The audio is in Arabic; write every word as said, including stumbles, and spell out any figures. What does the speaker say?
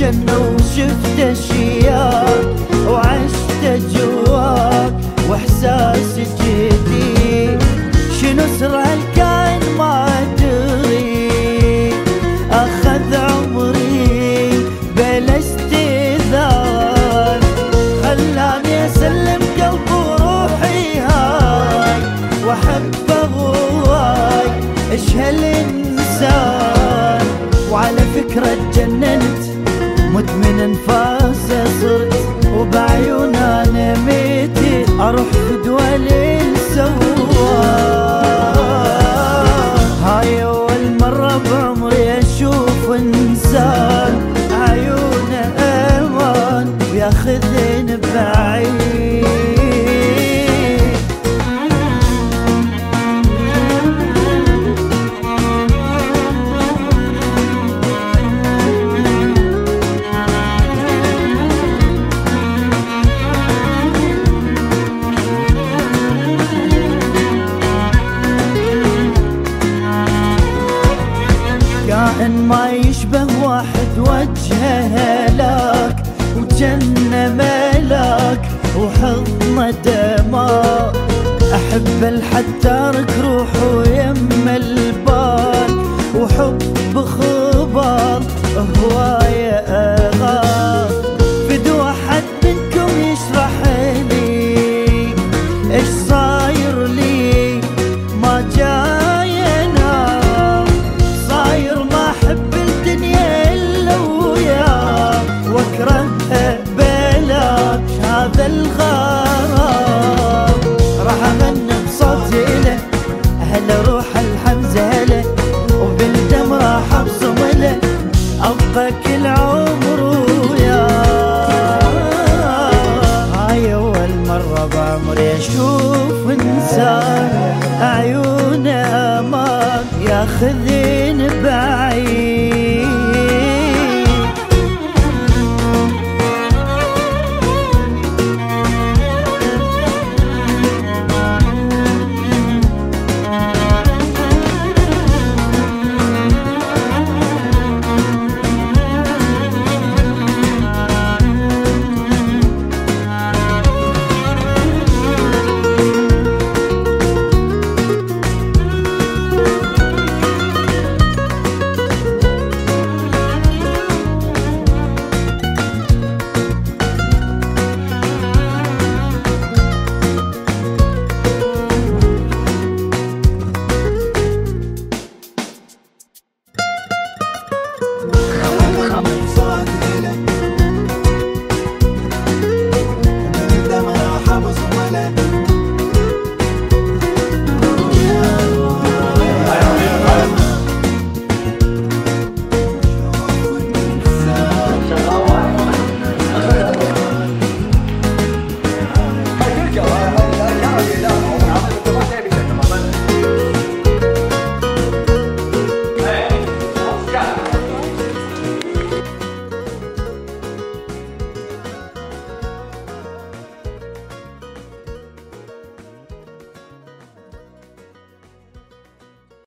الجنة وشفت اشياء وعشت جواك واحساس جديد. شنو سر هالكائن ما ادري، اخذ عمري بلا استئذان، خلاني اسلم قلبي وروحي هاي واحبه هواي. ايش هالانسان، وعلى فكرة اتجننت مدمن انفاسه صرت، وبعيون انا ميتي اروح فدوى للسوار. هاي اول مرة بعمري اشوف انسان عيونه امان وياخذني بعيد. كائن ما يشبه واحد وجهه هلاك وجنة ملاك وحضنه دمار. أحب لحد تارك روحه يم البال وحب خبال هواية أغار. بدو أحد منكم يشرح لي إيش صاير لي، ما جاي أنام صاير ما أحب الدنيا إلا وياك وأكرهها بلاك هذا الغرام. راح أغني بصوتي له هلا روح الحمزة له، وبالدم راح أبصم له أبقى كل عمر وياه. هاي أول مرة بعمري أشوف إنسان عيونه أمان ياخذ